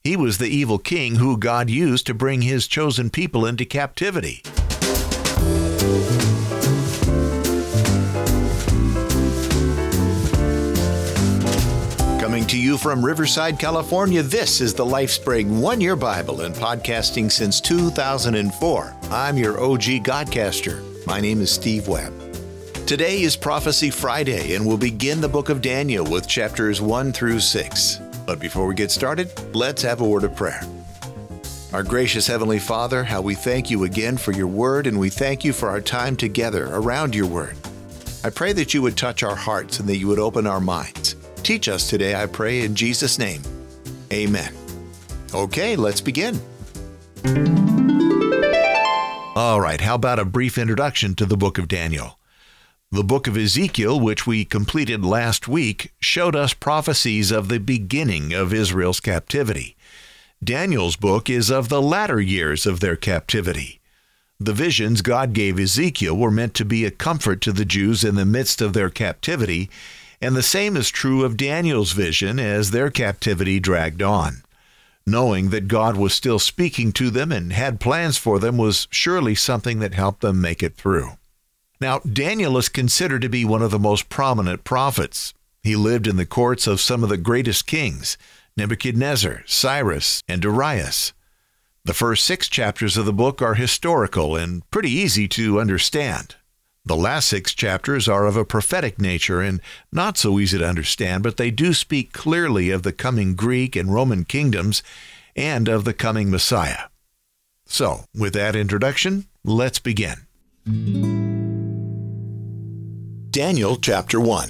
He was the evil king who God used to bring his chosen people into captivity. Coming to you from Riverside, California, this is the LifeSpring One-Year Bible and podcasting since 2004. I'm your OG Godcaster. My name is Steve Webb. Today is Prophecy Friday, and we'll begin the book of Daniel with chapters 1 through 6. But before we get started, let's have a word of prayer. Our gracious Heavenly Father, how we thank you again for your word, and we thank you for our time together around your word. I pray that you would touch our hearts and that you would open our minds. Teach us today, I pray, in Jesus' name. Amen. Okay, let's begin. All right, how about a brief introduction to the book of Daniel? The book of Ezekiel, which we completed last week, showed us prophecies of the beginning of Israel's captivity. Daniel's book is of the latter years of their captivity. The visions God gave Ezekiel were meant to be a comfort to the Jews in the midst of their captivity, and the same is true of Daniel's vision as their captivity dragged on. Knowing that God was still speaking to them and had plans for them was surely something that helped them make it through. Now, Daniel is considered to be one of the most prominent prophets. He lived in the courts of some of the greatest kings, Nebuchadnezzar, Cyrus, and Darius. The first 6 chapters of the book are historical and pretty easy to understand. The last 6 chapters are of a prophetic nature and not so easy to understand, but they do speak clearly of the coming Greek and Roman kingdoms and of the coming Messiah. So, with that introduction, let's begin. Daniel chapter 1.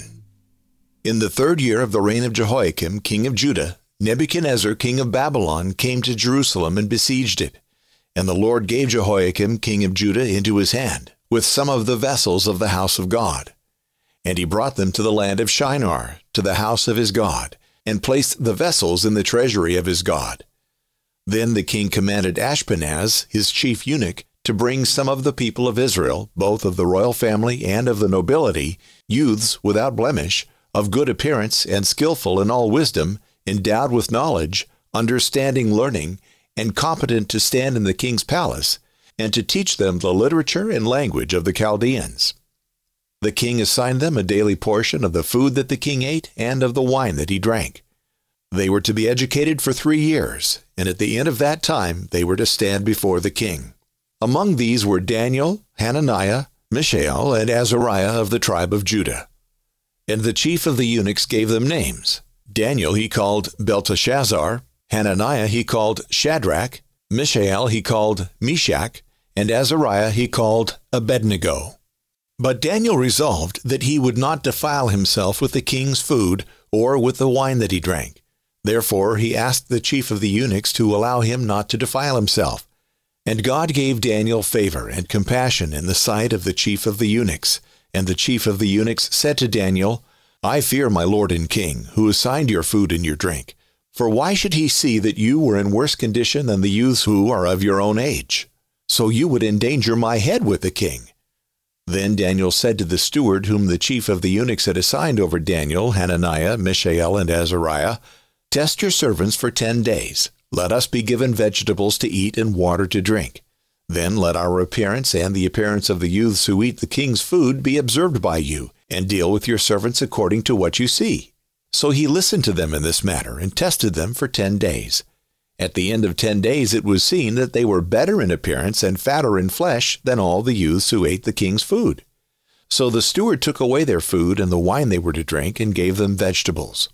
In the 3rd year of the reign of Jehoiakim, king of Judah, Nebuchadnezzar, king of Babylon, came to Jerusalem and besieged it. And the Lord gave Jehoiakim, king of Judah, into his hand, with some of the vessels of the house of God. And he brought them to the land of Shinar, to the house of his God, and placed the vessels in the treasury of his God. Then the king commanded Ashpenaz, his chief eunuch, to bring some of the people of Israel, both of the royal family and of the nobility, youths without blemish, of good appearance and skillful in all wisdom, endowed with knowledge, understanding learning, and competent to stand in the king's palace, and to teach them the literature and language of the Chaldeans. The king assigned them a daily portion of the food that the king ate and of the wine that he drank. They were to be educated for 3 years, and at the end of that time they were to stand before the king. Among these were Daniel, Hananiah, Mishael, and Azariah of the tribe of Judah. And the chief of the eunuchs gave them names. Daniel he called Belteshazzar, Hananiah he called Shadrach, Mishael he called Meshach, and Azariah he called Abednego. But Daniel resolved that he would not defile himself with the king's food or with the wine that he drank. Therefore he asked the chief of the eunuchs to allow him not to defile himself. And God gave Daniel favor and compassion in the sight of the chief of the eunuchs. And the chief of the eunuchs said to Daniel, I fear my lord and king, who assigned your food and your drink. For why should he see that you were in worse condition than the youths who are of your own age? So you would endanger my head with the king. Then Daniel said to the steward whom the chief of the eunuchs had assigned over Daniel, Hananiah, Mishael, and Azariah, Test your servants for 10 days. Let us be given vegetables to eat and water to drink. Then let our appearance and the appearance of the youths who eat the king's food be observed by you, and deal with your servants according to what you see. So he listened to them in this matter and tested them for 10 days. At the end of 10 days it was seen that they were better in appearance and fatter in flesh than all the youths who ate the king's food. So the steward took away their food and the wine they were to drink and gave them vegetables.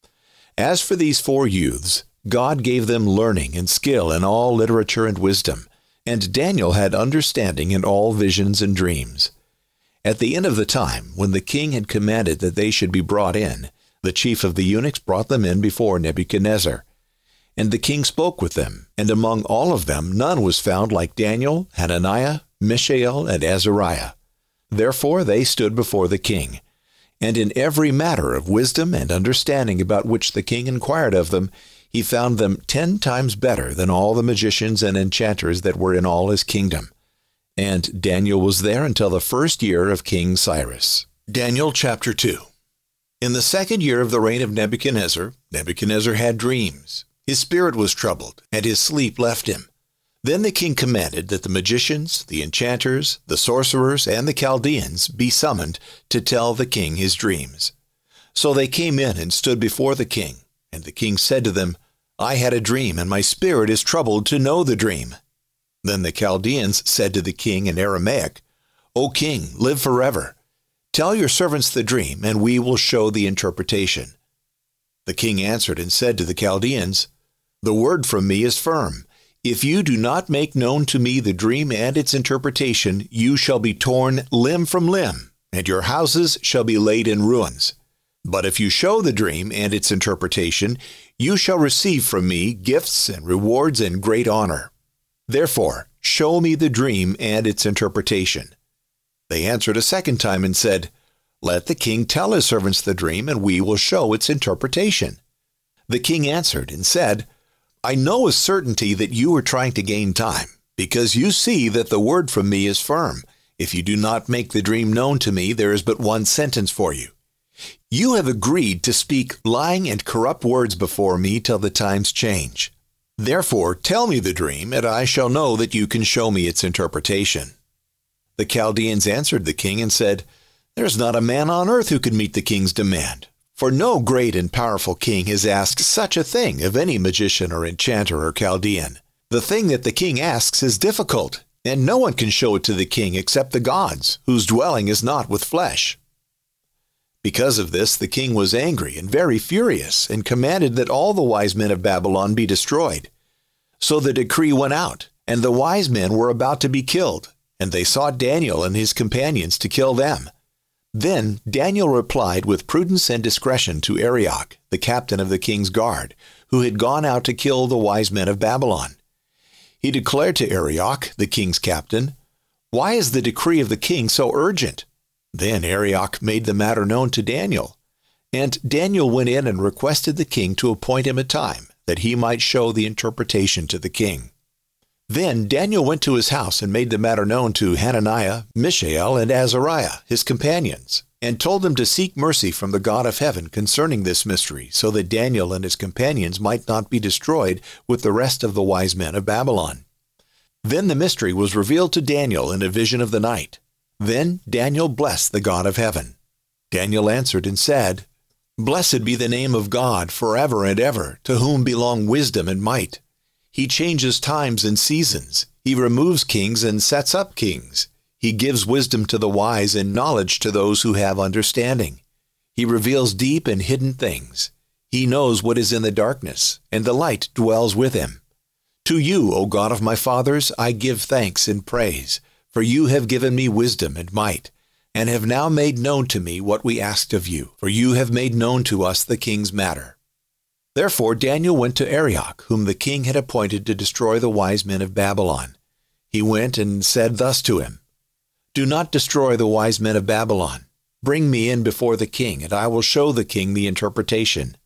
As for these 4 youths, God gave them learning and skill in all literature and wisdom, and Daniel had understanding in all visions and dreams. At the end of the time, when the king had commanded that they should be brought in, the chief of the eunuchs brought them in before Nebuchadnezzar. And the king spoke with them, and among all of them none was found like Daniel, Hananiah, Mishael, and Azariah. Therefore they stood before the king. And in every matter of wisdom and understanding about which the king inquired of them, he found them 10 times better than all the magicians and enchanters that were in all his kingdom. And Daniel was there until the 1st year of King Cyrus. Daniel chapter 2. In the 2nd year of the reign of Nebuchadnezzar, Nebuchadnezzar had dreams. His spirit was troubled, and his sleep left him. Then the king commanded that the magicians, the enchanters, the sorcerers, and the Chaldeans be summoned to tell the king his dreams. So they came in and stood before the king, and the king said to them, I had a dream, and my spirit is troubled to know the dream. Then the Chaldeans said to the king in Aramaic, O king, live forever. Tell your servants the dream, and we will show the interpretation. The king answered and said to the Chaldeans, The word from me is firm. If you do not make known to me the dream and its interpretation, you shall be torn limb from limb, and your houses shall be laid in ruins. But if you show the dream and its interpretation, you shall receive from me gifts and rewards and great honor. Therefore, show me the dream and its interpretation. They answered a second time and said, Let the king tell his servants the dream, and we will show its interpretation. The king answered and said, I know with certainty that you are trying to gain time, because you see that the word from me is firm. If you do not make the dream known to me, there is but one sentence for you. You have agreed to speak lying and corrupt words before me till the times change. Therefore, tell me the dream, and I shall know that you can show me its interpretation. The Chaldeans answered the king and said, There is not a man on earth who can meet the king's demand. For no great and powerful king has asked such a thing of any magician or enchanter or Chaldean. The thing that the king asks is difficult, and no one can show it to the king except the gods, whose dwelling is not with flesh. Because of this, the king was angry and very furious, and commanded that all the wise men of Babylon be destroyed. So the decree went out, and the wise men were about to be killed, and they sought Daniel and his companions to kill them. Then Daniel replied with prudence and discretion to Arioch, the captain of the king's guard, who had gone out to kill the wise men of Babylon. He declared to Arioch, the king's captain, Why is the decree of the king so urgent? Then Arioch made the matter known to Daniel. And Daniel went in and requested the king to appoint him a time, that he might show the interpretation to the king. Then Daniel went to his house and made the matter known to Hananiah, Mishael, and Azariah, his companions, and told them to seek mercy from the God of heaven concerning this mystery, so that Daniel and his companions might not be destroyed with the rest of the wise men of Babylon. Then the mystery was revealed to Daniel in a vision of the night. Then Daniel blessed the God of heaven. Daniel answered and said, Blessed be the name of God forever and ever, to whom belong wisdom and might. He changes times and seasons. He removes kings and sets up kings. He gives wisdom to the wise and knowledge to those who have understanding. He reveals deep and hidden things. He knows what is in the darkness, and the light dwells with him. To you, O God of my fathers, I give thanks and praise, for you have given me wisdom and might, and have now made known to me what we asked of you, for you have made known to us the king's matter. Therefore Daniel went to Arioch, whom the king had appointed to destroy the wise men of Babylon. He went and said thus to him, Do not destroy the wise men of Babylon. Bring me in before the king, and I will show the king the interpretation.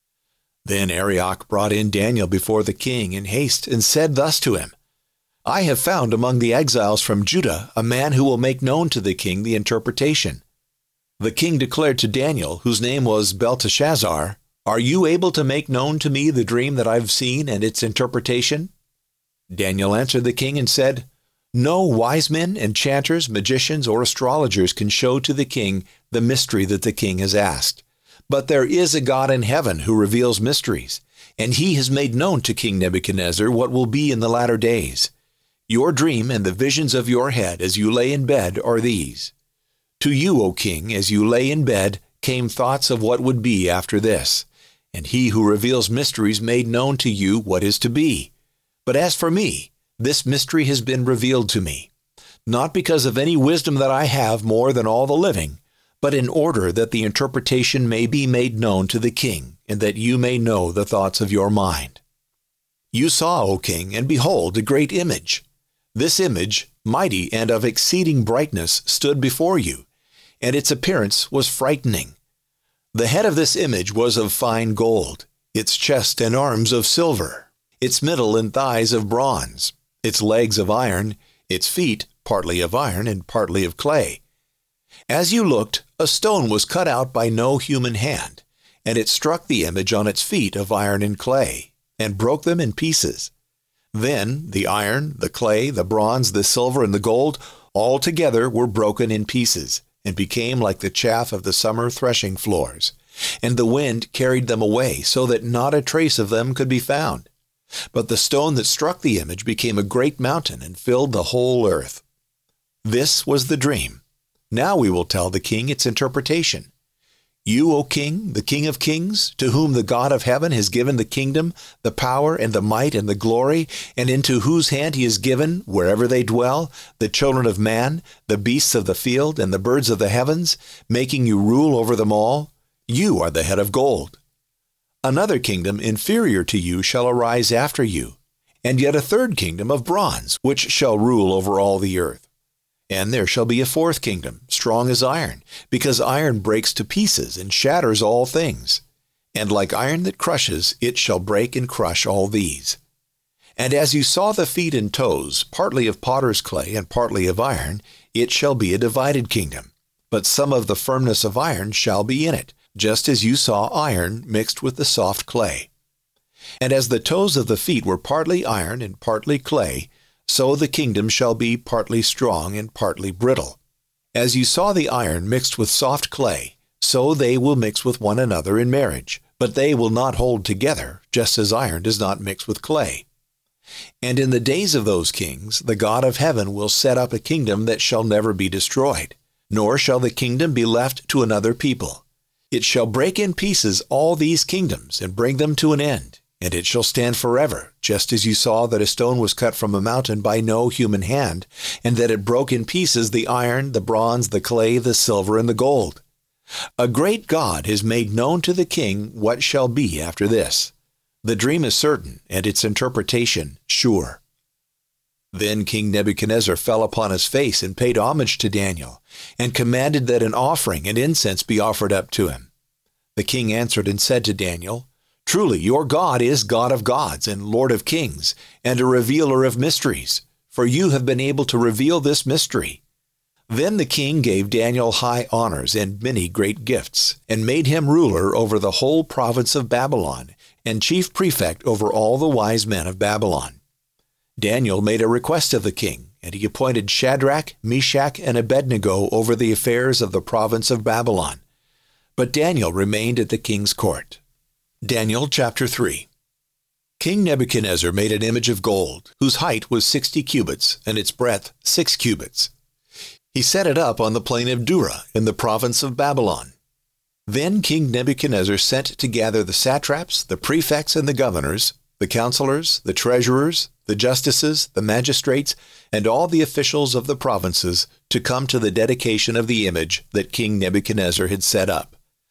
Then Arioch brought in Daniel before the king in haste, and said thus to him, I have found among the exiles from Judah a man who will make known to the king the interpretation. The king declared to Daniel, whose name was Belteshazzar, Are you able to make known to me the dream that I've seen and its interpretation? Daniel answered the king and said, No wise men, enchanters, magicians, or astrologers can show to the king the mystery that the king has asked. But there is a God in heaven who reveals mysteries, and he has made known to King Nebuchadnezzar what will be in the latter days. Your dream and the visions of your head as you lay in bed are these. To you, O king, as you lay in bed, came thoughts of what would be after this, and he who reveals mysteries made known to you what is to be. But as for me, this mystery has been revealed to me, not because of any wisdom that I have more than all the living, but in order that the interpretation may be made known to the king, and that you may know the thoughts of your mind. You saw, O king, and behold, a great image. This image, mighty and of exceeding brightness, stood before you, and its appearance was frightening. The head of this image was of fine gold, its chest and arms of silver, its middle and thighs of bronze, its legs of iron, its feet partly of iron and partly of clay. As you looked, a stone was cut out by no human hand, and it struck the image on its feet of iron and clay, and broke them in pieces. Then the iron, the clay, the bronze, the silver, and the gold all together were broken in pieces, and became like the chaff of the summer threshing floors. And the wind carried them away, so that not a trace of them could be found. But the stone that struck the image became a great mountain and filled the whole earth. This was the dream. Now we will tell the king its interpretation. You, O king, the King of kings, to whom the God of heaven has given the kingdom, the power, and the might, and the glory, and into whose hand he has given, wherever they dwell, the children of man, the beasts of the field, and the birds of the heavens, making you rule over them all, you are the head of gold. Another kingdom inferior to you shall arise after you, and yet a third kingdom of bronze, which shall rule over all the earth. And there shall be a fourth kingdom, strong as iron, because iron breaks to pieces and shatters all things. And like iron that crushes, it shall break and crush all these. And as you saw the feet and toes, partly of potter's clay and partly of iron, it shall be a divided kingdom. But some of the firmness of iron shall be in it, just as you saw iron mixed with the soft clay. And as the toes of the feet were partly iron and partly clay, so the kingdom shall be partly strong and partly brittle. As you saw the iron mixed with soft clay, so they will mix with one another in marriage, but they will not hold together, just as iron does not mix with clay. And in the days of those kings, the God of heaven will set up a kingdom that shall never be destroyed, nor shall the kingdom be left to another people. It shall break in pieces all these kingdoms and bring them to an end, and it shall stand forever, just as you saw that a stone was cut from a mountain by no human hand, and that it broke in pieces the iron, the bronze, the clay, the silver, and the gold. A great God has made known to the king what shall be after this. The dream is certain, and its interpretation sure. Then King Nebuchadnezzar fell upon his face and paid homage to Daniel, and commanded that an offering and incense be offered up to him. The king answered and said to Daniel, Truly, your God is God of gods and Lord of kings, and a revealer of mysteries, for you have been able to reveal this mystery. Then the king gave Daniel high honors and many great gifts, and made him ruler over the whole province of Babylon, and chief prefect over all the wise men of Babylon. Daniel made a request of the king, and he appointed Shadrach, Meshach, and Abednego over the affairs of the province of Babylon. But Daniel remained at the king's court. Daniel chapter 3. King Nebuchadnezzar made an image of gold, whose height was 60 cubits, and its breadth 6 cubits. He set it up on the plain of Dura in the province of Babylon. Then King Nebuchadnezzar sent to gather the satraps, the prefects, and the governors, the counselors, the treasurers, the justices, the magistrates, and all the officials of the provinces to come to the dedication of the image that King Nebuchadnezzar had set up.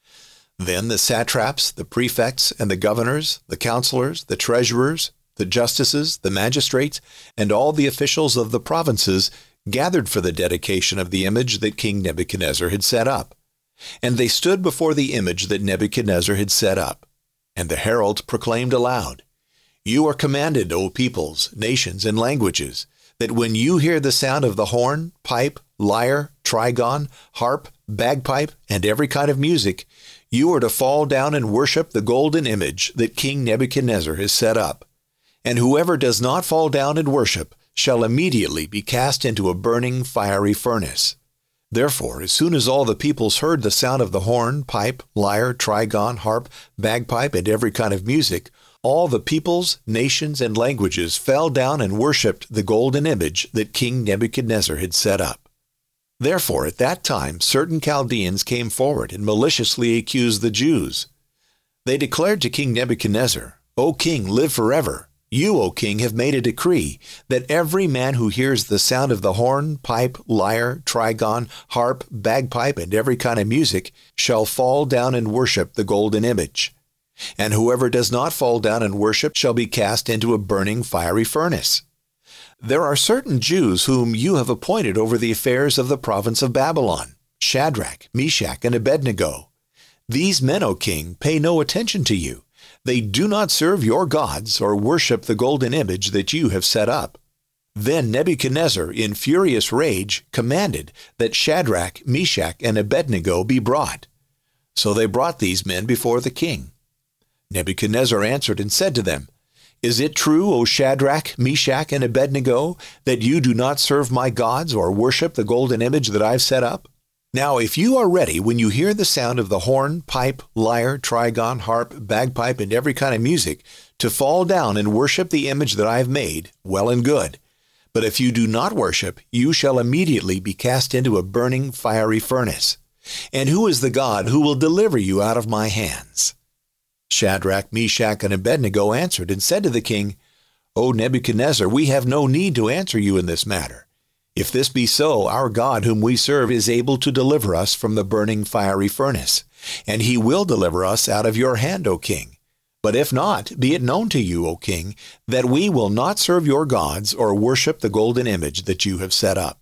Then the satraps, the prefects, and the governors, the counselors, the treasurers, the justices, the magistrates, and all the officials of the provinces gathered for the dedication of the image that King Nebuchadnezzar had set up. And they stood before the image that Nebuchadnezzar had set up. And the herald proclaimed aloud, You are commanded, O peoples, nations, and languages, that when you hear the sound of the horn, pipe, lyre, trigon, harp, bagpipe, and every kind of music, you are to fall down and worship the golden image that King Nebuchadnezzar has set up. And whoever does not fall down and worship shall immediately be cast into a burning fiery furnace. Therefore, as soon as all the peoples heard the sound of the horn, pipe, lyre, trigon, harp, bagpipe, and every kind of music, all the peoples, nations, and languages fell down and worshipped the golden image that King Nebuchadnezzar had set up. Therefore, at that time, certain Chaldeans came forward and maliciously accused the Jews. They declared to King Nebuchadnezzar, O king, live forever. You, O king, have made a decree that every man who hears the sound of the horn, pipe, lyre, trigon, harp, bagpipe, and every kind of music shall fall down and worship the golden image. And whoever does not fall down and worship shall be cast into a burning fiery furnace. There are certain Jews whom you have appointed over the affairs of the province of Babylon, Shadrach, Meshach, and Abednego. These men, O king, pay no attention to you. They do not serve your gods or worship the golden image that you have set up. Then Nebuchadnezzar, in furious rage, commanded that Shadrach, Meshach, and Abednego be brought. So they brought these men before the king. Nebuchadnezzar answered and said to them, Is it true, O Shadrach, Meshach, and Abednego, that you do not serve my gods or worship the golden image that I've set up? Now, if you are ready when you hear the sound of the horn, pipe, lyre, trigon, harp, bagpipe, and every kind of music, to fall down and worship the image that I have made, well and good. But if you do not worship, you shall immediately be cast into a burning fiery furnace. And who is the God who will deliver you out of my hands? Shadrach, Meshach, and Abednego answered and said to the king, O Nebuchadnezzar, we have no need to answer you in this matter. If this be so, our God whom we serve is able to deliver us from the burning fiery furnace, and he will deliver us out of your hand, O king. But if not, be it known to you, O king, that we will not serve your gods or worship the golden image that you have set up.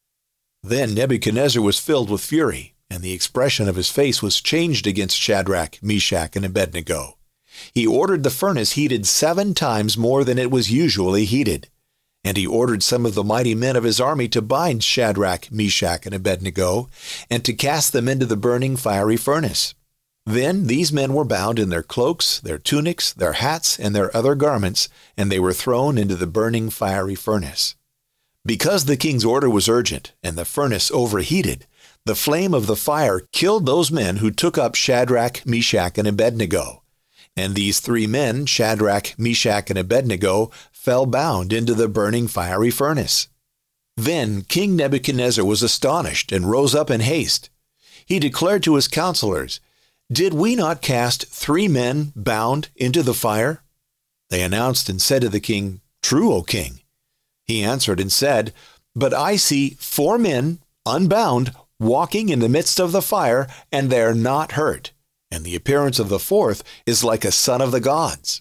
Then Nebuchadnezzar was filled with fury, and the expression of his face was changed against Shadrach, Meshach, and Abednego. He ordered the furnace heated 7 times more than it was usually heated. And he ordered some of the mighty men of his army to bind Shadrach, Meshach, and Abednego, and to cast them into the burning fiery furnace. Then these men were bound in their cloaks, their tunics, their hats, and their other garments, and they were thrown into the burning fiery furnace. Because the king's order was urgent, and the furnace overheated, the flame of the fire killed those men who took up Shadrach, Meshach, and Abednego. And these 3 men, Shadrach, Meshach, and Abednego, fell bound into the burning fiery furnace. Then King Nebuchadnezzar was astonished and rose up in haste. He declared to his counselors, Did we not cast 3 men bound into the fire? They announced and said to the king, True, O king. He answered and said, But I see 4 men, unbound, walking in the midst of the fire, and they are not hurt. And the appearance of the 4th is like a son of the gods.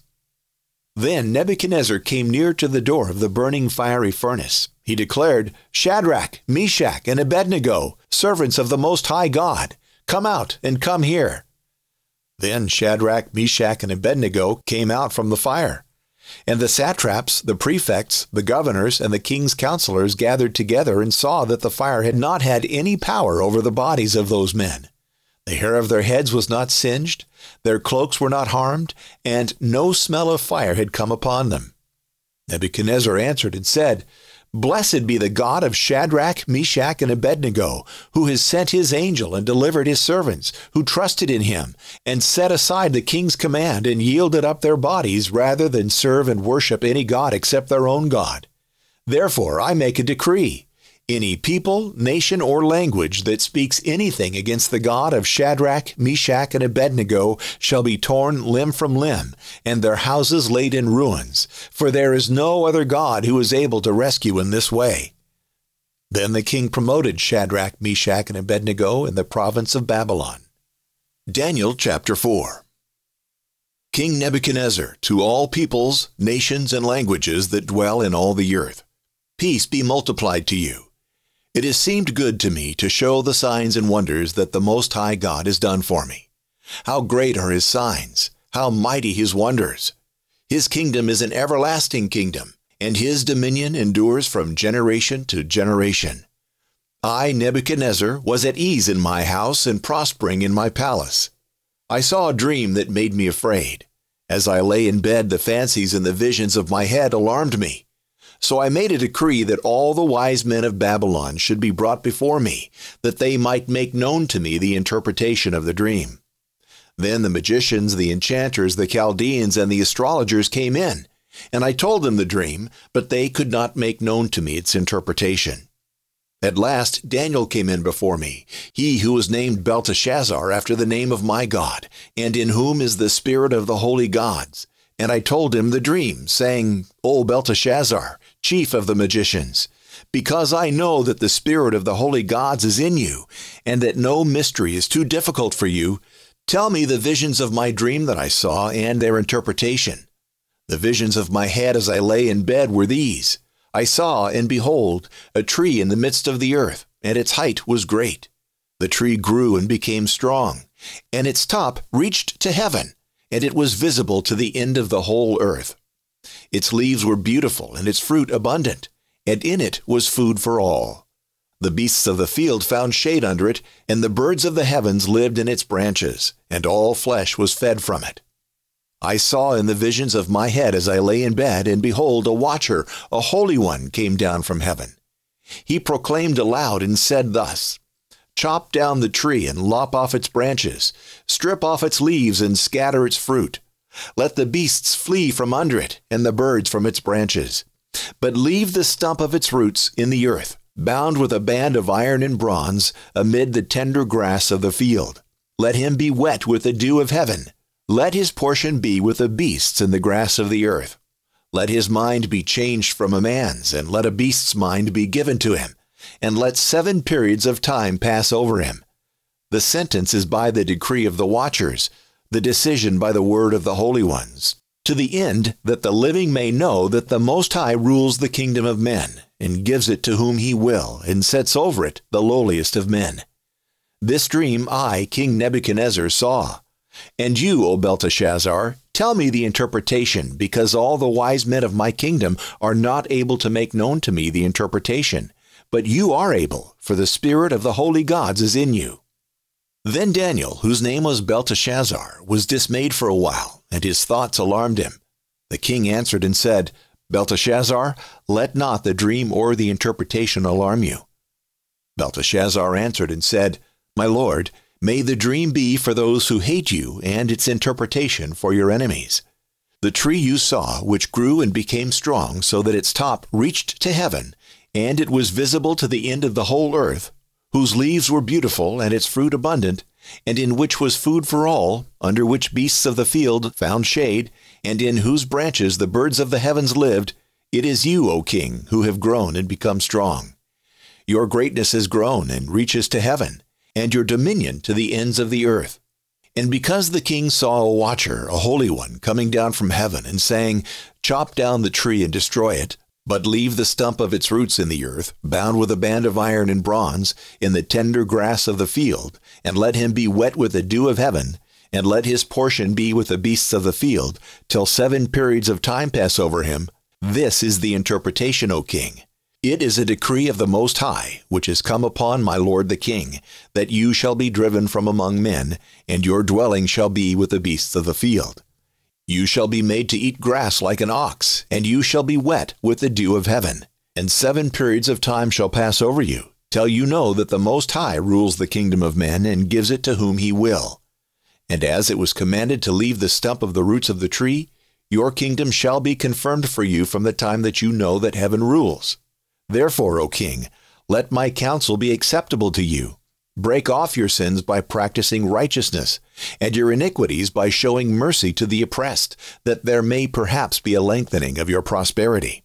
Then Nebuchadnezzar came near to the door of the burning fiery furnace. He declared, Shadrach, Meshach, and Abednego, servants of the Most High God, come out and come here. Then Shadrach, Meshach, and Abednego came out from the fire. And the satraps, the prefects, the governors, and the king's counselors gathered together and saw that the fire had not had any power over the bodies of those men. The hair of their heads was not singed, their cloaks were not harmed, and no smell of fire had come upon them. Nebuchadnezzar answered and said, Blessed be the God of Shadrach, Meshach, and Abednego, who has sent his angel and delivered his servants, who trusted in him, and set aside the king's command and yielded up their bodies rather than serve and worship any god except their own God. Therefore I make a decree. Any people, nation, or language that speaks anything against the God of Shadrach, Meshach, and Abednego shall be torn limb from limb, and their houses laid in ruins, for there is no other God who is able to rescue in this way. Then the king promoted Shadrach, Meshach, and Abednego in the province of Babylon. Daniel chapter 4. King Nebuchadnezzar, to all peoples, nations, and languages that dwell in all the earth, peace be multiplied to you. It has seemed good to me to show the signs and wonders that the Most High God has done for me. How great are his signs, how mighty his wonders. His kingdom is an everlasting kingdom, and his dominion endures from generation to generation. I, Nebuchadnezzar, was at ease in my house and prospering in my palace. I saw a dream that made me afraid. As I lay in bed, the fancies and the visions of my head alarmed me. So I made a decree that all the wise men of Babylon should be brought before me, that they might make known to me the interpretation of the dream. Then the magicians, the enchanters, the Chaldeans, and the astrologers came in, and I told them the dream, but they could not make known to me its interpretation. At last Daniel came in before me, he who was named Belteshazzar after the name of my God, and in whom is the spirit of the holy gods. And I told him the dream, saying, O Belteshazzar, chief of the magicians, because I know that the spirit of the holy gods is in you, and that no mystery is too difficult for you, tell me the visions of my dream that I saw and their interpretation. The visions of my head as I lay in bed were these. I saw, and behold, a tree in the midst of the earth, and its height was great. The tree grew and became strong, and its top reached to heaven, and it was visible to the end of the whole earth. Its leaves were beautiful, and its fruit abundant, and in it was food for all. The beasts of the field found shade under it, and the birds of the heavens lived in its branches, and all flesh was fed from it. I saw in the visions of my head as I lay in bed, and behold, a watcher, a holy one, came down from heaven. He proclaimed aloud and said thus, Chop down the tree and lop off its branches, strip off its leaves and scatter its fruit. Let the beasts flee from under it, and the birds from its branches. But leave the stump of its roots in the earth, bound with a band of iron and bronze, amid the tender grass of the field. Let him be wet with the dew of heaven. Let his portion be with the beasts in the grass of the earth. Let his mind be changed from a man's, and let a beast's mind be given to him. And let 7 periods of time pass over him. The sentence is by the decree of the watchers, the decision by the word of the holy ones, to the end that the living may know that the Most High rules the kingdom of men, and gives it to whom he will, and sets over it the lowliest of men. This dream I, King Nebuchadnezzar, saw. And you, O Belteshazzar, tell me the interpretation, because all the wise men of my kingdom are not able to make known to me the interpretation. But you are able, for the spirit of the holy gods is in you. Then Daniel, whose name was Belteshazzar, was dismayed for a while, and his thoughts alarmed him. The king answered and said, Belteshazzar, let not the dream or the interpretation alarm you. Belteshazzar answered and said, My lord, may the dream be for those who hate you, and its interpretation for your enemies. The tree you saw, which grew and became strong, so that its top reached to heaven, and it was visible to the end of the whole earth, whose leaves were beautiful and its fruit abundant, and in which was food for all, under which beasts of the field found shade, and in whose branches the birds of the heavens lived, it is you, O king, who have grown and become strong. Your greatness has grown and reaches to heaven, and your dominion to the ends of the earth. And because the king saw a watcher, a holy one, coming down from heaven, and saying, Chop down the tree and destroy it, but leave the stump of its roots in the earth, bound with a band of iron and bronze, in the tender grass of the field, and let him be wet with the dew of heaven, and let his portion be with the beasts of the field, till 7 periods of time pass over him. This is the interpretation, O king. It is a decree of the Most High, which has come upon my lord the king, that you shall be driven from among men, and your dwelling shall be with the beasts of the field. You shall be made to eat grass like an ox, and you shall be wet with the dew of heaven. And 7 periods of time shall pass over you, till you know that the Most High rules the kingdom of men, and gives it to whom he will. And as it was commanded to leave the stump of the roots of the tree, your kingdom shall be confirmed for you from the time that you know that heaven rules. Therefore, O king, let my counsel be acceptable to you. Break off your sins by practicing righteousness, and your iniquities by showing mercy to the oppressed, that there may perhaps be a lengthening of your prosperity.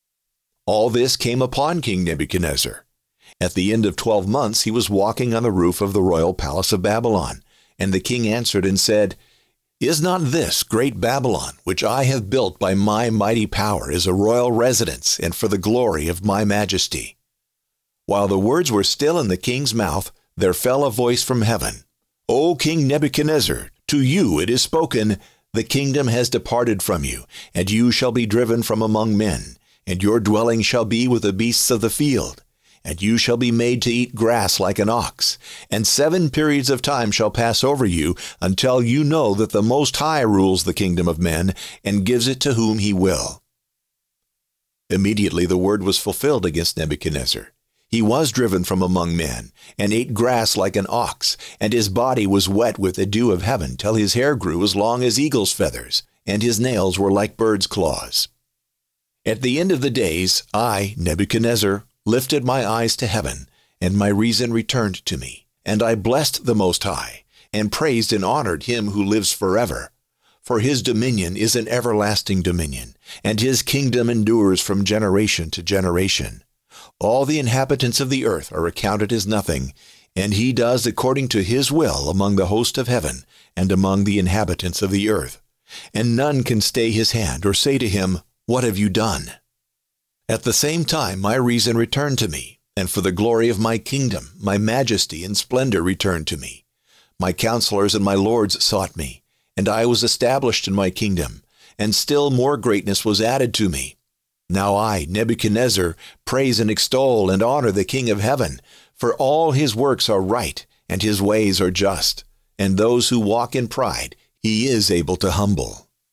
All this came upon King Nebuchadnezzar. At the end of 12 months he was walking on the roof of the royal palace of Babylon, and the king answered and said, Is not this great Babylon, which I have built by my mighty power, is a royal residence, and for the glory of my majesty? While the words were still in the king's mouth, there fell a voice from heaven. O King Nebuchadnezzar, to you it is spoken, the kingdom has departed from you, and you shall be driven from among men, and your dwelling shall be with the beasts of the field, and you shall be made to eat grass like an ox, and 7 periods of time shall pass over you, until you know that the Most High rules the kingdom of men, and gives it to whom he will. Immediately the word was fulfilled against Nebuchadnezzar. He was driven from among men, and ate grass like an ox, and his body was wet with the dew of heaven, till his hair grew as long as eagle's feathers, and his nails were like bird's claws. At the end of the days, I, Nebuchadnezzar, lifted my eyes to heaven, and my reason returned to me, and I blessed the Most High, and praised and honored him who lives forever. For his dominion is an everlasting dominion, and his kingdom endures from generation to generation. All the inhabitants of the earth are accounted as nothing, and he does according to his will among the host of heaven and among the inhabitants of the earth. And none can stay his hand or say to him, What have you done? At the same time my reason returned to me, and for the glory of my kingdom, my majesty and splendor returned to me. My counselors and my lords sought me, and I was established in my kingdom, and still more greatness was added to me. Now I, Nebuchadnezzar, praise and extol and honor the King of heaven, for all his works are right, and his ways are just, and those who walk in pride he is able to humble.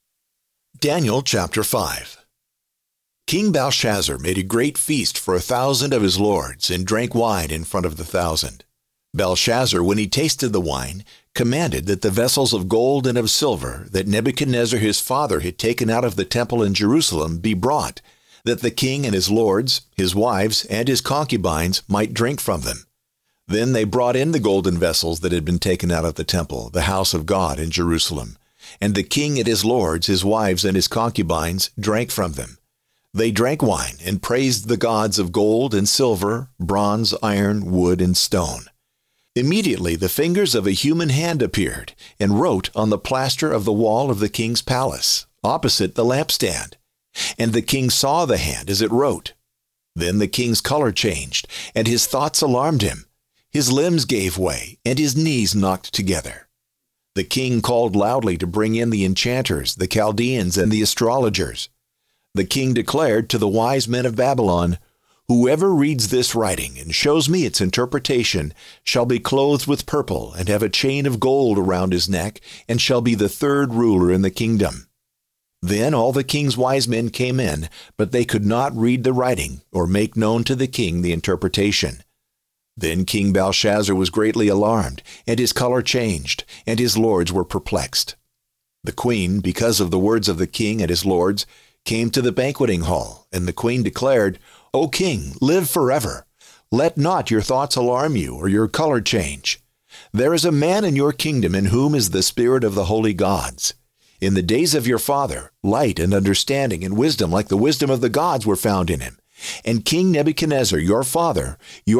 Daniel chapter 5. King Belshazzar made a great feast for 1,000 of his lords, and drank wine in front of the 1,000. Belshazzar, when he tasted the wine, commanded that the vessels of gold and of silver that Nebuchadnezzar his father had taken out of the temple in Jerusalem be brought, that the king and his lords, his wives, and his concubines might drink from them. Then they brought in the golden vessels that had been taken out of the temple, the house of God in Jerusalem. And the king and his lords, his wives, and his concubines drank from them. They drank wine and praised the gods of gold and silver, bronze, iron, wood, and stone. Immediately the fingers of a human hand appeared and wrote on the plaster of the wall of the king's palace, opposite the lampstand. And the king saw the hand as it wrote. Then the king's color changed, and his thoughts alarmed him. His limbs gave way, and his knees knocked together. The king called loudly to bring in the enchanters, the Chaldeans, and the astrologers. The king declared to the wise men of Babylon, "Whoever reads this writing and shows me its interpretation shall be clothed with purple and have a chain of gold around his neck, and shall be the third ruler in the kingdom." Then all the king's wise men came in, but they could not read the writing or make known to the king the interpretation. Then King Belshazzar was greatly alarmed, and his color changed, and his lords were perplexed. The queen, because of the words of the king and his lords, came to the banqueting hall, and the queen declared, "O king, live forever. Let not your thoughts alarm you, or your color change. There is a man in your kingdom in whom is the spirit of the holy gods. In the days of your father, light and understanding and wisdom like the wisdom of the gods were found in him. And King Nebuchadnezzar, your father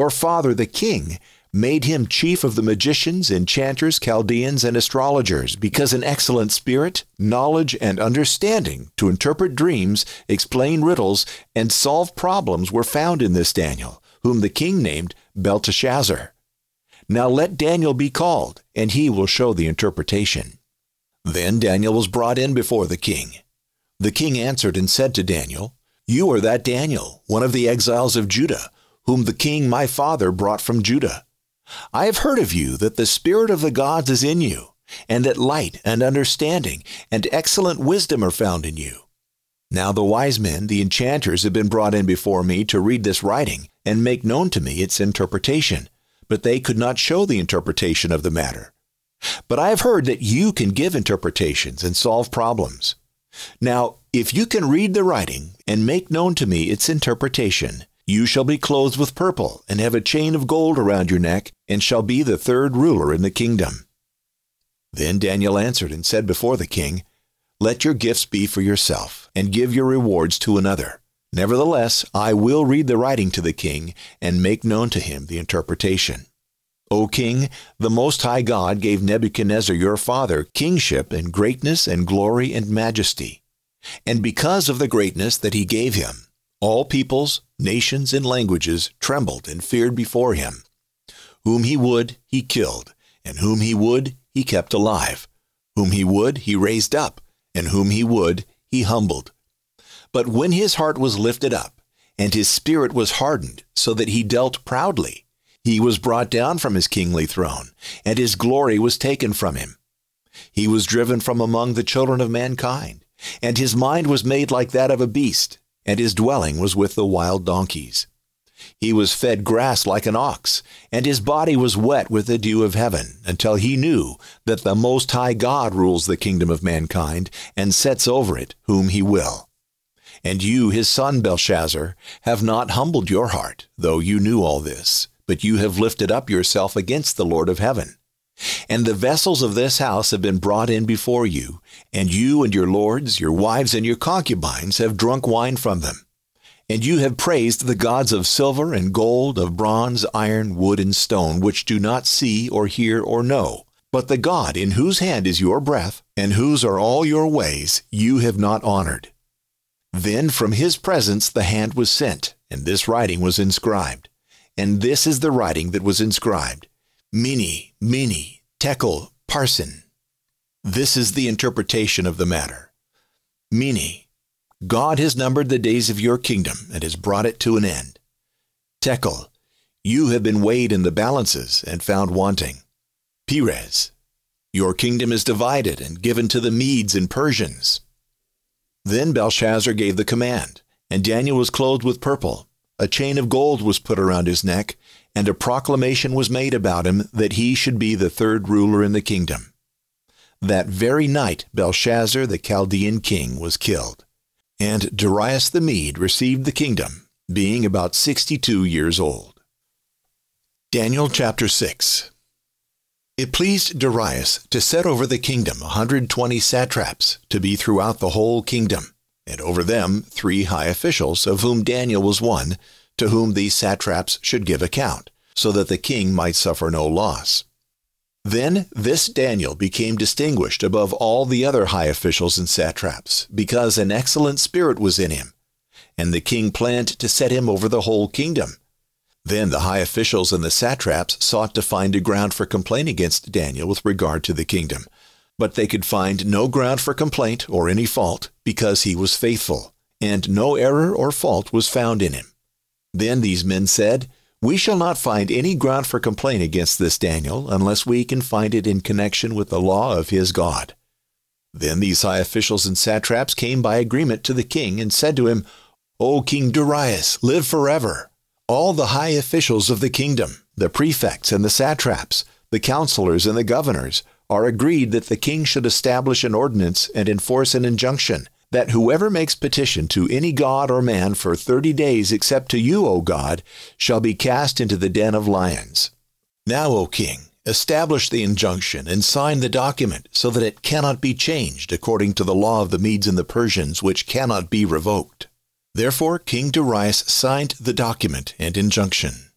the king, made him chief of the magicians, enchanters, Chaldeans, and astrologers, because an excellent spirit, knowledge, and understanding to interpret dreams, explain riddles, and solve problems were found in this Daniel, whom the king named Belteshazzar. Now let Daniel be called, and he will show the interpretation." Then Daniel was brought in before the king. The king answered and said to Daniel, "You are that Daniel, one of the exiles of Judah, whom the king my father brought from Judah. I have heard of you that the spirit of the gods is in you, and that light and understanding and excellent wisdom are found in you. Now the wise men, the enchanters, have been brought in before me to read this writing and make known to me its interpretation, but they could not show the interpretation of the matter. But I have heard that you can give interpretations and solve problems. Now, if you can read the writing and make known to me its interpretation, you shall be clothed with purple and have a chain of gold around your neck, and shall be the third ruler in the kingdom." Then Daniel answered and said before the king, "Let your gifts be for yourself, and give your rewards to another. Nevertheless, I will read the writing to the king and make known to him the interpretation. O king, the Most High God gave Nebuchadnezzar your father kingship and greatness and glory and majesty. And because of the greatness that he gave him, all peoples, nations, and languages trembled and feared before him. Whom he would, he killed, and whom he would, he kept alive. Whom he would, he raised up, and whom he would, he humbled. But when his heart was lifted up, and his spirit was hardened, so that he dealt proudly, he was brought down from his kingly throne, and his glory was taken from him. He was driven from among the children of mankind, and his mind was made like that of a beast, and his dwelling was with the wild donkeys. He was fed grass like an ox, and his body was wet with the dew of heaven, until he knew that the Most High God rules the kingdom of mankind, and sets over it whom he will. And you, his son Belshazzar, have not humbled your heart, though you knew all this, but you have lifted up yourself against the Lord of heaven. And the vessels of this house have been brought in before you, and you and your lords, your wives, and your concubines have drunk wine from them. And you have praised the gods of silver and gold, of bronze, iron, wood, and stone, which do not see or hear or know. But the God in whose hand is your breath, and whose are all your ways, you have not honored. Then from his presence the hand was sent, and this writing was inscribed. And this is the writing that was inscribed: Mene, Mene, Tekel, Parsin. This is the interpretation of the matter. Mene, God has numbered the days of your kingdom and has brought it to an end. Tekel, you have been weighed in the balances and found wanting. Peres, your kingdom is divided and given to the Medes and Persians. Then Belshazzar gave the command, and Daniel was clothed with purple. A chain of gold was put around his neck, and a proclamation was made about him that he should be the third ruler in the kingdom. That very night Belshazzar the Chaldean king was killed, and Darius the Mede received the kingdom, being about 62 years old. Daniel chapter 6. It pleased Darius to set over the kingdom 120 satraps to be throughout the whole kingdom, and over them 3 high officials, of whom Daniel was one, to whom these satraps should give account, so that the king might suffer no loss. Then this Daniel became distinguished above all the other high officials and satraps, because an excellent spirit was in him, and the king planned to set him over the whole kingdom. Then the high officials and the satraps sought to find a ground for complaint against Daniel with regard to the kingdom, but they could find no ground for complaint or any fault, because he was faithful, and no error or fault was found in him. Then these men said, "We shall not find any ground for complaint against this Daniel unless we can find it in connection with the law of his God." Then these high officials and satraps came by agreement to the king and said to him, "O King Darius, live forever. All the high officials of the kingdom, the prefects and the satraps, the counselors and the governors, are agreed that the king should establish an ordinance and enforce an injunction, that whoever makes petition to any god or man for 30 days except to you, O God, shall be cast into the den of lions. Now, O king, establish the injunction and sign the document so that it cannot be changed according to the law of the Medes and the Persians, which cannot be revoked." Therefore King Darius signed the document and injunction.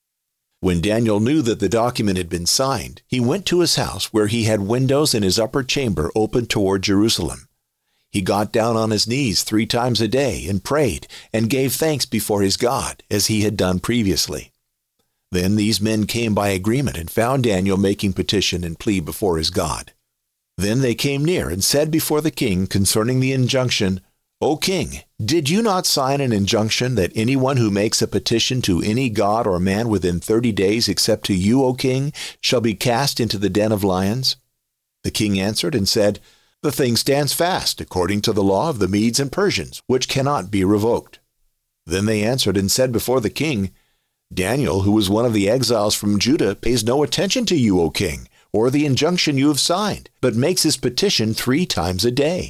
When Daniel knew that the document had been signed, he went to his house, where he had windows in his upper chamber open toward Jerusalem. He got down on his knees 3 times a day and prayed and gave thanks before his God, as he had done previously. Then these men came by agreement and found Daniel making petition and plea before his God. Then they came near and said before the king concerning the injunction, "O king, did you not sign an injunction that anyone who makes a petition to any god or man within 30 days except to you, O king, shall be cast into the den of lions?" The king answered and said, "The thing stands fast according to the law of the Medes and Persians, which cannot be revoked." Then they answered and said before the king, "Daniel, who was one of the exiles from Judah, pays no attention to you, O king, or the injunction you have signed, but makes his petition 3 times a day."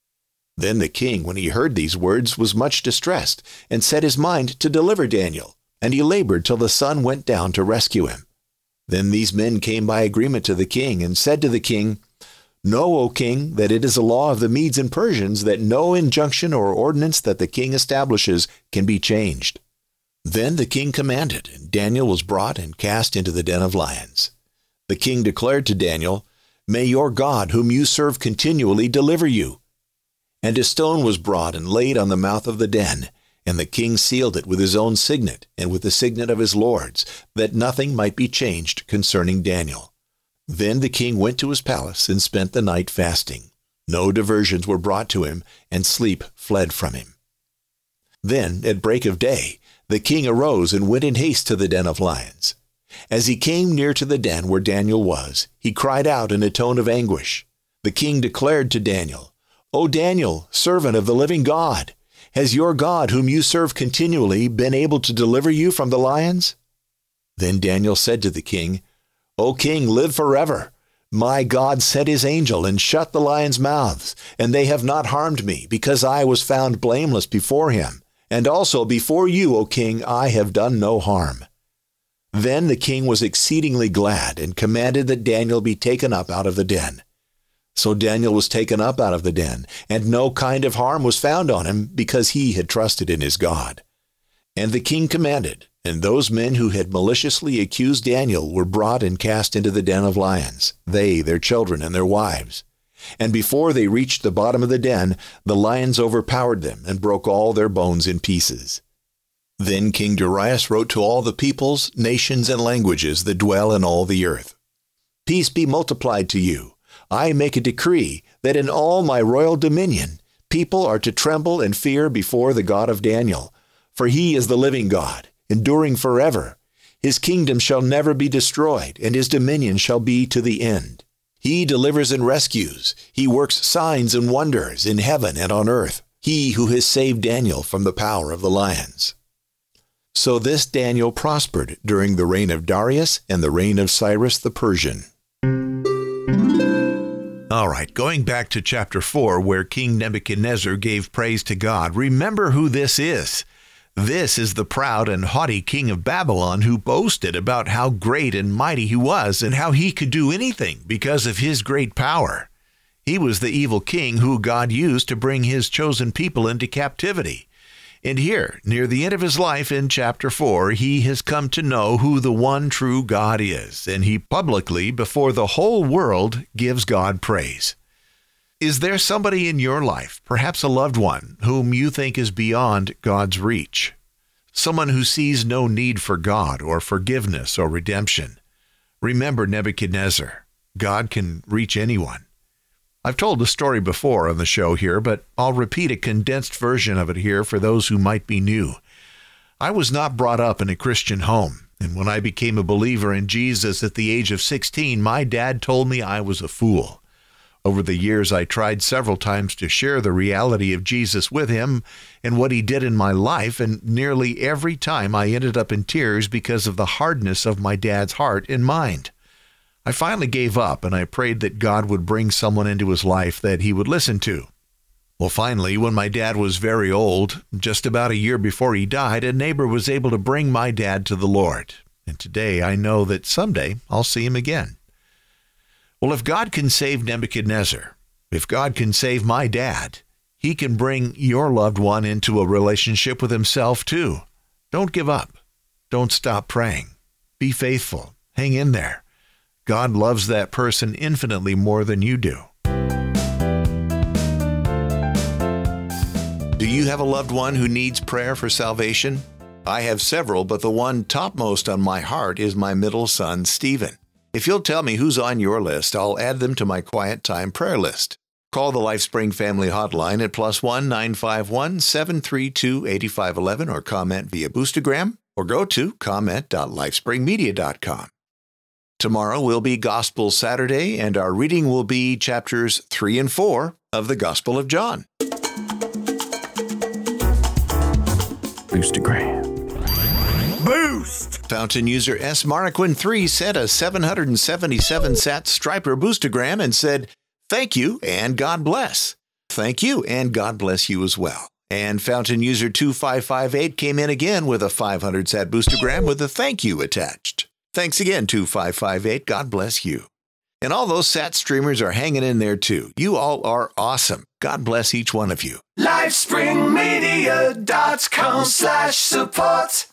Then the king, when he heard these words, was much distressed, and set his mind to deliver Daniel, and he labored till the sun went down to rescue him. Then these men came by agreement to the king, and said to the king, "Know, O king, that it is a law of the Medes and Persians that no injunction or ordinance that the king establishes can be changed." Then the king commanded, and Daniel was brought and cast into the den of lions. The king declared to Daniel, "May your God, whom you serve continually, deliver you." And a stone was brought and laid on the mouth of the den, and the king sealed it with his own signet and with the signet of his lords, that nothing might be changed concerning Daniel. Then the king went to his palace and spent the night fasting. No diversions were brought to him, and sleep fled from him. Then, at break of day, the king arose and went in haste to the den of lions. As he came near to the den where Daniel was, he cried out in a tone of anguish. The king declared to Daniel, "O Daniel, servant of the living God, has your God, whom you serve continually, been able to deliver you from the lions?" Then Daniel said to the king, "O king, live forever. My God sent his angel and shut the lions' mouths, and they have not harmed me, because I was found blameless before him. And also before you, O king, I have done no harm." Then the king was exceedingly glad, and commanded that Daniel be taken up out of the den. So Daniel was taken up out of the den, and no kind of harm was found on him, because he had trusted in his God. And the king commanded, and those men who had maliciously accused Daniel were brought and cast into the den of lions, they, their children, and their wives. And before they reached the bottom of the den, the lions overpowered them and broke all their bones in pieces. Then King Darius wrote to all the peoples, nations, and languages that dwell in all the earth, "Peace be multiplied to you. I make a decree that in all my royal dominion people are to tremble and fear before the God of Daniel, for he is the living God, enduring forever. His kingdom shall never be destroyed, and his dominion shall be to the end. He delivers and rescues. He works signs and wonders in heaven and on earth. He who has saved Daniel from the power of the lions. So this Daniel prospered during the reign of Darius and the reign of Cyrus the Persian. All right, going back to chapter 4, where King Nebuchadnezzar gave praise to God, remember who this is. This is the proud and haughty king of Babylon who boasted about how great and mighty he was and how he could do anything because of his great power. He was the evil king who God used to bring his chosen people into captivity. And here, near the end of his life in chapter 4, he has come to know who the one true God is, and he publicly, before the whole world, gives God praise. Is there somebody in your life, perhaps a loved one, whom you think is beyond God's reach? Someone who sees no need for God or forgiveness or redemption? Remember Nebuchadnezzar. God can reach anyone. I've told the story before on the show here, but I'll repeat a condensed version of it here for those who might be new. I was not brought up in a Christian home, and when I became a believer in Jesus at the age of 16, my dad told me I was a fool. Over the years, I tried several times to share the reality of Jesus with him and what he did in my life, and nearly every time I ended up in tears because of the hardness of my dad's heart and mind. I finally gave up, and I prayed that God would bring someone into his life that he would listen to. Well, finally, when my dad was very old, just about a year before he died, a neighbor was able to bring my dad to the Lord. And today I know that someday I'll see him again. Well, if God can save Nebuchadnezzar, if God can save my dad, he can bring your loved one into a relationship with himself too. Don't give up. Don't stop praying. Be faithful. Hang in there. God loves that person infinitely more than you do. Do you have a loved one who needs prayer for salvation? I have several, but the one topmost on my heart is my middle son, Stephen. If you'll tell me who's on your list, I'll add them to my quiet time prayer list. Call the LifeSpring Family Hotline at +1 951 732 8511 or comment via Boostagram or go to comment.lifespringmedia.com. Tomorrow will be Gospel Saturday, and our reading will be chapters 3 and 4 of the Gospel of John. Boostagram. Boost! Fountain user S. Marquin3 sent a 777 sat Striper Boostagram and said, "Thank you and God bless." Thank you and God bless you as well. And Fountain user 2558 came in again with a 500 sat Boostagram with a thank you attached. Thanks again, 2558. God bless you. And all those sat streamers are hanging in there too. You all are awesome. God bless each one of you. LifespringMedia.com/support.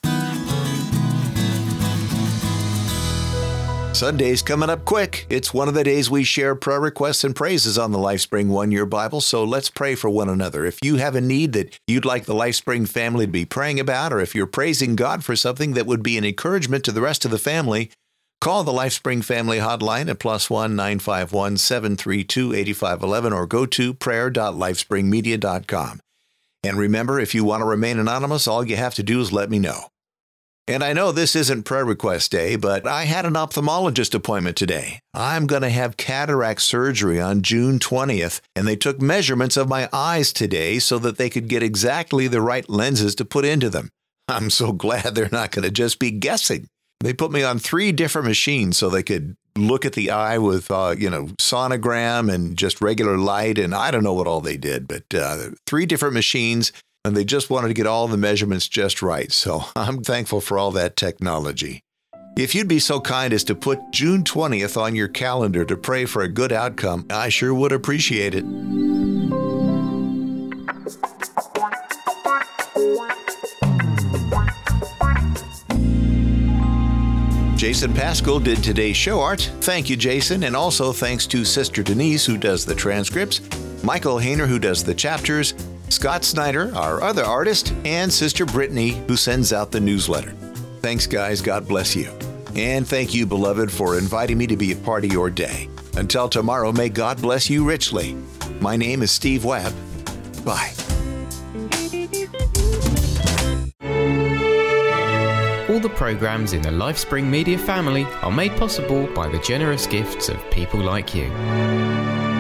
Sunday's coming up quick. It's one of the days we share prayer requests and praises on the LifeSpring One Year Bible, so let's pray for one another. If you have a need that you'd like the LifeSpring family to be praying about, or if you're praising God for something that would be an encouragement to the rest of the family, call the LifeSpring Family Hotline at +1 951 732 8511 or go to prayer.lifespringmedia.com. And remember, if you want to remain anonymous, all you have to do is let me know. And I know this isn't prayer request day, but I had an ophthalmologist appointment today. I'm going to have cataract surgery on June 20th, and they took measurements of my eyes today so that they could get exactly the right lenses to put into them. I'm so glad they're not going to just be guessing. They put me on 3 different machines so they could look at the eye with, sonogram and just regular light, and I don't know what all they did, but 3 different machines. And they just wanted to get all the measurements just right. So I'm thankful for all that technology. If you'd be so kind as to put June 20th on your calendar to pray for a good outcome, I sure would appreciate it. Jason Pascal did today's show art. Thank you, Jason. And also thanks to Sister Denise, who does the transcripts, Michael Hayner, who does the chapters, Scott Snyder, our other artist, and Sister Brittany, who sends out the newsletter. Thanks, guys. God bless you. And thank you, beloved, for inviting me to be a part of your day. Until tomorrow, may God bless you richly. My name is Steve Webb. Bye. All the programs in the LifeSpring Media family are made possible by the generous gifts of people like you.